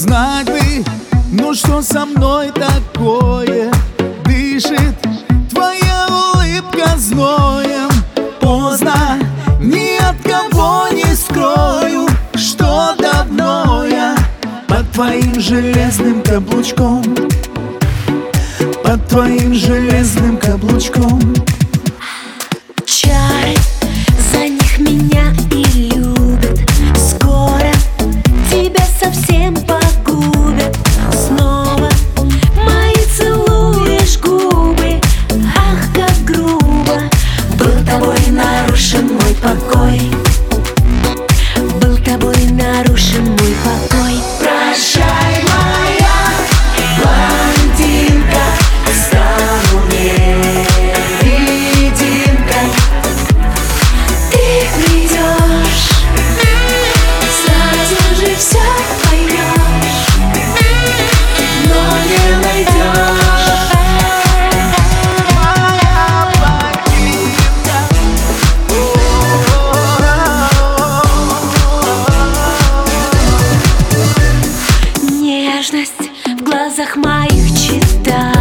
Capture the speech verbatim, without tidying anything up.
Знать бы, ну что со мной такое дышит твоя улыбка зноем. Поздно, ни от кого не скрою, что давно я под твоим железным каблучком, под твоим железным каблучком. Чары, за них меня и любят. Скоро тебя совсем погубят. Снова мои целуешь губы. Ах, как грубо. Был тобой нарушен мой покой. Был тобой нарушен мой покой. Прощай, моя блондинка, стану невидимка. Ты придешь, сразу же все поймешь, но не найдешь. Моя блондинка, Нежность в глазах моих читаю.